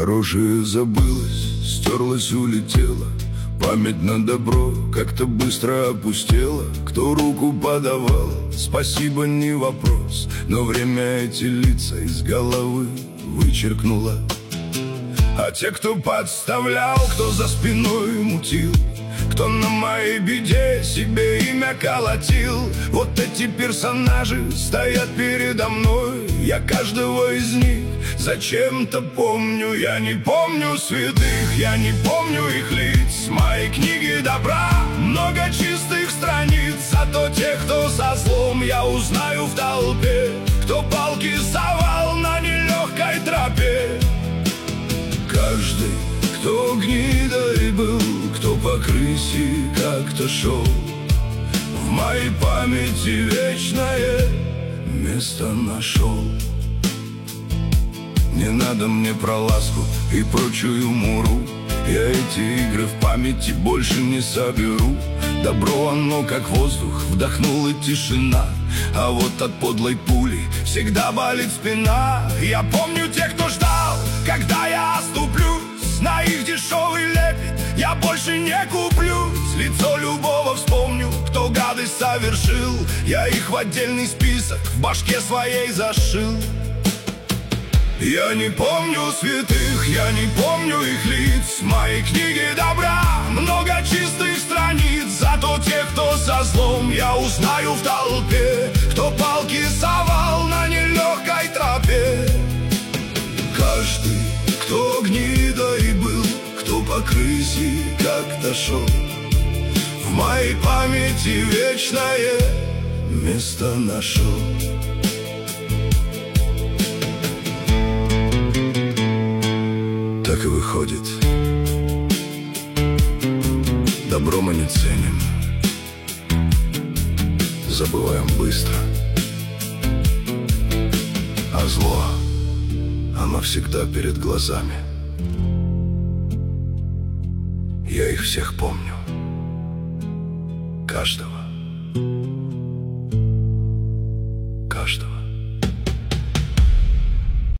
Хорошее забылось, стерлось, улетело. Память на добро как-то быстро опустела. Кто руку подавал, спасибо не вопрос, но время эти лица из головы вычеркнуло. А те, кто подставлял, кто за спиной мутил, кто на моей беде себе имя колотил, вот эти персонажи стоят передо мной. Я каждого из них зачем-то помню. Я не помню святых, я не помню их лиц. В моей книге добра много чистых страниц. Зато тех, кто со злом, я узнаю в толпе, кто палки совал на нелегкой тропе. Каждый, кто гнидой был, кто по крысе как-то шел, в моей памяти вечное место нашел. Не надо мне про ласку и прочую муру, я эти игры в памяти больше не соберу. Добро оно как воздух, вдохнула тишина, а вот от подлой пули всегда болит спина. Я помню тех, кто ждал, когда я оступлюсь на их дешевый лепет. Я больше не куплюсь, лицо любого вспомню, кто гадость совершил. Я их в отдельный список в башке своей зашил. Я не помню святых, я не помню их лиц. В моей книге добра много чистых страниц. Зато тех, кто со злом, я узнаю в толпе, кто палки совал на нелегкой тропе. Каждый, кто гнидой был, кто по крысе как-то шел, в моей памяти вечное место нашел. Так и выходит, добро мы не ценим, забываем быстро, а зло, оно всегда перед глазами. Я их всех помню, каждого.